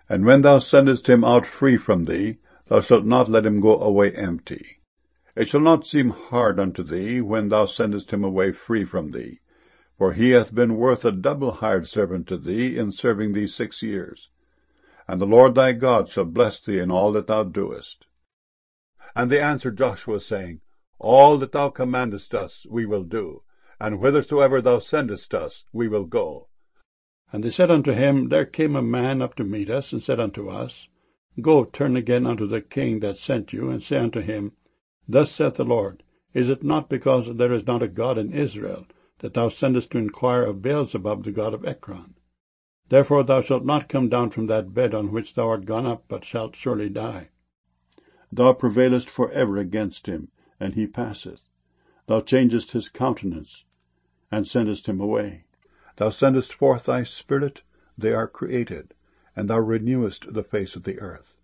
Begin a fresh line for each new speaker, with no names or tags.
And when thou sendest him out free from thee, thou shalt not let him go away empty. It shall not seem hard unto thee when thou sendest him away free from thee, for he hath been worth a double hired servant to thee in serving thee 6 years. And the Lord thy God shall bless thee in all that thou doest. And they answered Joshua, saying, All that thou commandest us we will do, and whithersoever thou sendest us we will go.
And they said unto him, There came a man up to meet us, and said unto us, Go, turn again unto the king that sent you, and say unto him, Thus saith the Lord, Is it not because there is not a God in Israel, that thou sendest to inquire of Beelzebub the god of Ekron? Therefore thou shalt not come down from that bed on which thou art gone up, but shalt surely die. Thou prevailest for ever against him, and he passeth. Thou changest his countenance, and sendest him away. Thou sendest forth thy Spirit, they are created, and thou renewest the face of the earth.